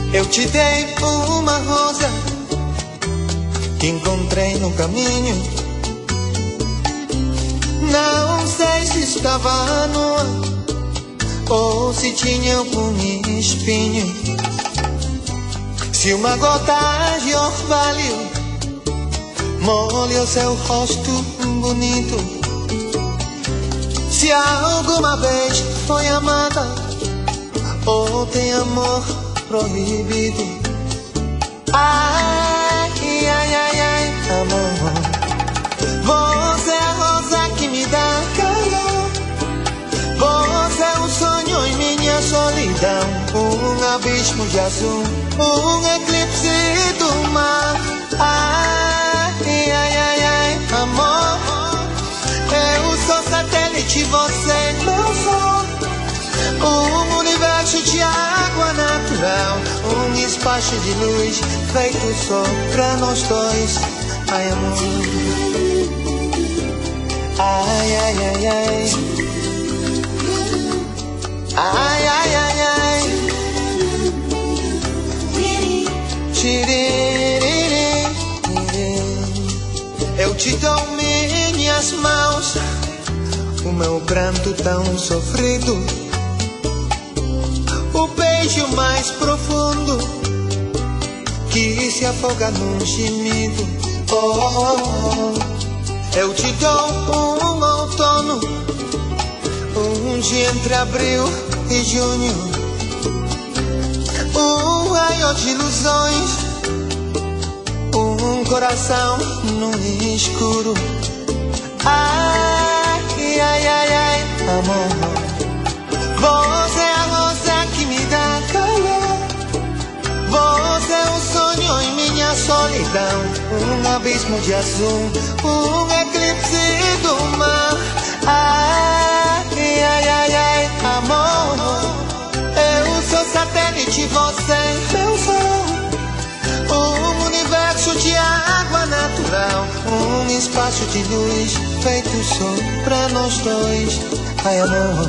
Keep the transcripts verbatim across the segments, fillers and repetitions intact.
Eu te dei uma rosa que encontrei no caminho. Não sei se estava nua ou se tinha algum espinho. Se uma gota de orvalho molha o seu rosto bonito, se alguma vez foi amada ou tem amor proibido. Ai, ai, ai, ai, amor, você é a rosa que me dá calor. Você é um sonho em minha solidão, um abismo de azul, um eclipse do mar. Ai, ai, ai, ai, amor, eu sou satélite, você meu sol. Um universo de água natural, um espaço de luz feito só pra nós dois. Ai, amor, ai, ai, ai, ai, ai, ai, ai, ai, tiririri. Eu te dou minhas mãos, o meu pranto tão sofrido, o beijo mais profundo que se afoga num gemido. Oh, oh, oh. Eu te dou um outono, um dia entre abril e junho, um raio de ilusões, um coração no escuro. Ai, ai, ai, ai, amor, você é a rosa que me dá calor. Você é um sonho em minha solidão, um abismo de azul, um eclipse do mar. Ai, ai, ai, ai, amor, eu sou satélite, você meu sol. Um universo de água natural, um espaço de luz feito só pra nós dois. Ai, amor,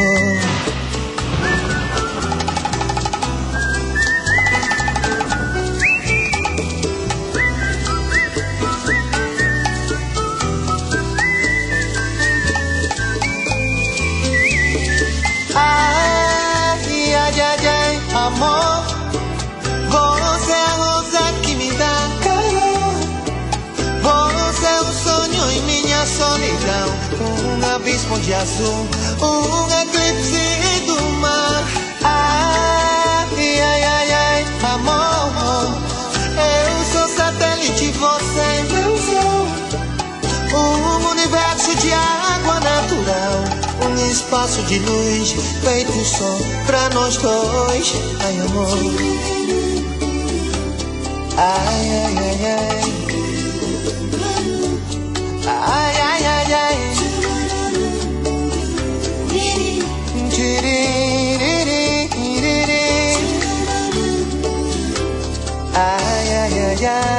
amor, você é a rosa que me dá calor. Você é um sonho em minha solidão, um abismo de azul, um eclipse do mar. Ai, ai, ai, ai, amor, eu sou satélite, você é meu sol. Um universo de água natural, um espaço de luz feito só pra nós dois. Ai, amor, ai, ai, ai, ai, ai, ai, ai, ai, tiririri, ai, ai, ai, ai.